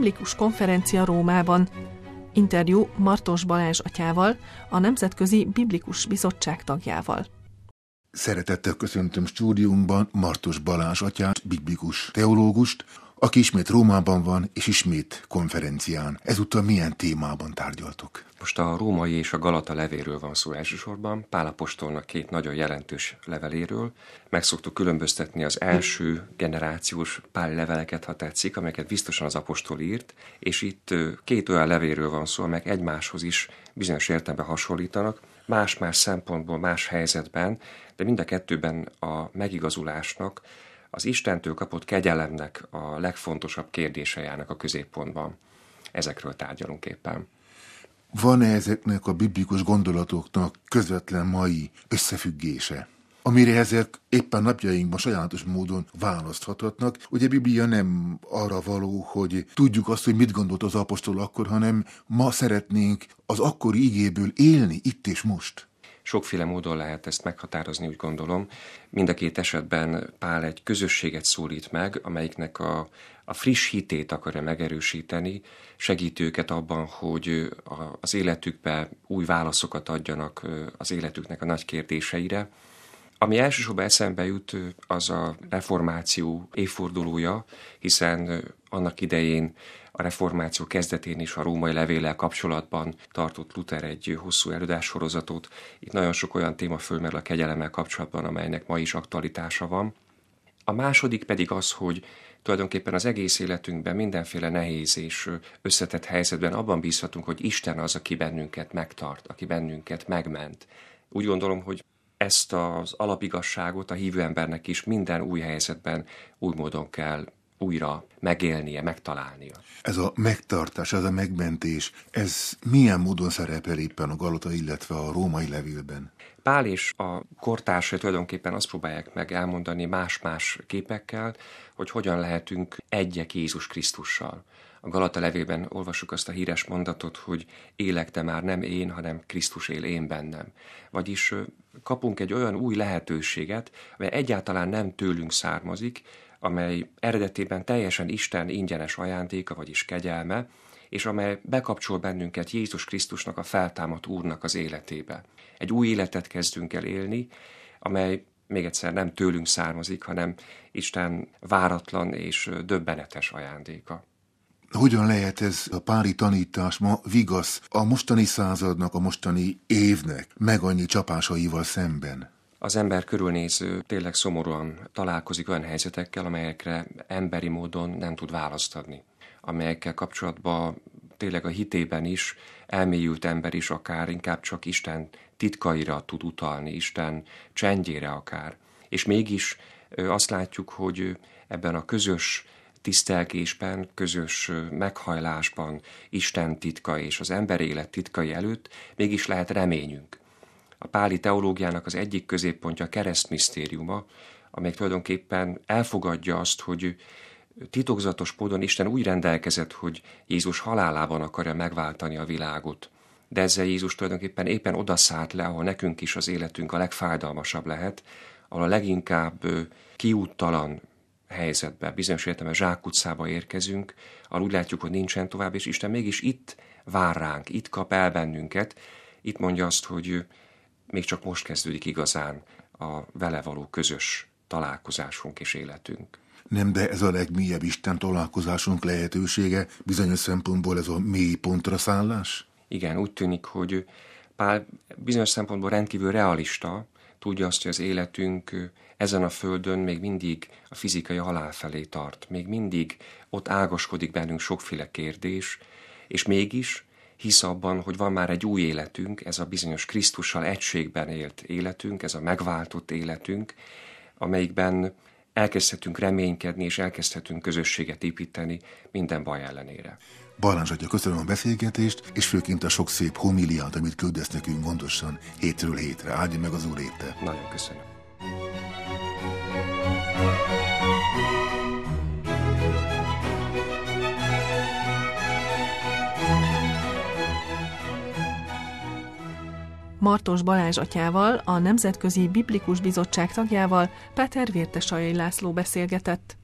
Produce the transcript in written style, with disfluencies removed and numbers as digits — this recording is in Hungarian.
biblikus konferencia Rómában. Interjú Martos Balázs atyával, a Nemzetközi Biblikus Bizottság tagjával. Szeretettel köszöntöm stúdiumban Martos Balázs atyát, biblikus teológust, aki ismét Rómában van, és ismét konferencián. Ezúttal milyen témában tárgyaltok? Most a római és a Galata levéről van szó elsősorban, Pál apostolnak két nagyon jelentős leveléről. Meg szoktuk különböztetni az első generációs Páli leveleket, ha tetszik, amelyeket biztosan az apostol írt, és itt két olyan levéről van szó, amelyek egymáshoz is bizonyos értelemben hasonlítanak, más-más szempontból, más helyzetben, de mind a kettőben a megigazulásnak, az Istentől kapott kegyelemnek a legfontosabb kérdései állnak a középpontban. Ezekről tárgyalunk éppen. Van-e ezeknek a biblikus gondolatoknak közvetlen mai összefüggése, amire ezek éppen napjainkban sajátos módon választhatatnak? Ugye a Biblia nem arra való, hogy tudjuk azt, hogy mit gondolt az apostol akkor, hanem ma szeretnénk az akkori igéből élni itt és most. Sokféle módon lehet ezt meghatározni, úgy gondolom. Mind a két esetben Pál egy közösséget szólít meg, amelyiknek a friss hitét akarja megerősíteni, segít őket abban, hogy az életükbe új válaszokat adjanak az életüknek a nagy kérdéseire. Ami elsősorban eszembe jut, az a reformáció évfordulója, hiszen annak idején a reformáció kezdetén is a római levéllel kapcsolatban tartott Luther egy hosszú előadássorozatot. Itt nagyon sok olyan téma fölmerül a kegyelemmel kapcsolatban, amelynek ma is aktualitása van. A második pedig az, hogy tulajdonképpen az egész életünkben mindenféle nehéz és összetett helyzetben abban bízhatunk, hogy Isten az, aki bennünket megtart, aki bennünket megment. Úgy gondolom, hogy ezt az alapigasságot a hívő embernek is minden új helyzetben új módon kell újra megélnie, megtalálnia. Ez a megtartás, ez a megmentés, ez milyen módon szerepel éppen a Galata, illetve a római levélben? Pál és a kortársai tulajdonképpen azt próbálják meg elmondani más-más képekkel, hogy hogyan lehetünk egyek Jézus Krisztussal. A Galata levélben olvassuk azt a híres mondatot, hogy élek, de már nem én, hanem Krisztus él én bennem. Vagyis kapunk egy olyan új lehetőséget, amely egyáltalán nem tőlünk származik, amely eredetében teljesen Isten ingyenes ajándéka, vagyis kegyelme, és amely bekapcsol bennünket Jézus Krisztusnak, a feltámadt Úrnak az életébe. Egy új életet kezdünk el élni, amely még egyszer nem tőlünk származik, hanem Isten váratlan és döbbenetes ajándéka. Hogyan lehet ez a páli tanítás ma vigasz a mostani századnak, a mostani évnek meg annyi csapásaival szemben? Az ember körülnéző tényleg szomorúan találkozik olyan helyzetekkel, amelyekre emberi módon nem tud választ adni. Amelyekkel kapcsolatban tényleg a hitében is elmélyült ember is akár inkább csak Isten titkaira tud utalni, Isten csendjére akár. És mégis azt látjuk, hogy ebben a közös tisztelgésben, közös meghajlásban Isten titka és az ember élet titkai előtt mégis lehet reményünk. A páli teológiának az egyik középpontja a keresztmisztériuma, amely tulajdonképpen elfogadja azt, hogy titokzatos módon Isten úgy rendelkezett, hogy Jézus halálában akarja megváltani a világot. De ezzel Jézus tulajdonképpen éppen odaszállt le, ahol nekünk is az életünk a legfájdalmasabb lehet, ahol a leginkább kiúttalan helyzetbe, bizonyos értelemben zsákutcába érkezünk, ahol úgy látjuk, hogy nincsen tovább, és Isten mégis itt vár ránk, itt kap el bennünket. Itt mondja azt, hogy még csak most kezdődik igazán a vele való közös találkozásunk és életünk. Nem, de ez a legmélyebb Isten találkozásunk lehetősége, bizonyos szempontból ez a mély pontra szállás? Igen, úgy tűnik, hogy Pál bizonyos szempontból rendkívül realista, tudja azt, hogy az életünk ezen a földön még mindig a fizikai halál felé tart, még mindig ott ágaskodik bennünk sokféle kérdés, és mégis hisz abban, hogy van már egy új életünk, ez a bizonyos Krisztussal egységben élt életünk, ez a megváltott életünk, amelyikben elkezdhetünk reménykedni, és elkezdhetünk közösséget építeni minden baj ellenére. Balázs atya, köszönöm a beszélgetést, és főként a sok szép homiliát, amit küldesz nekünk gondosan hétről hétre. Áldja meg az Úr éte. Nagyon köszönöm. Martos Balázs atyával, a Nemzetközi Biblikus Bizottság tagjával Péter Vértesajai László beszélgetett.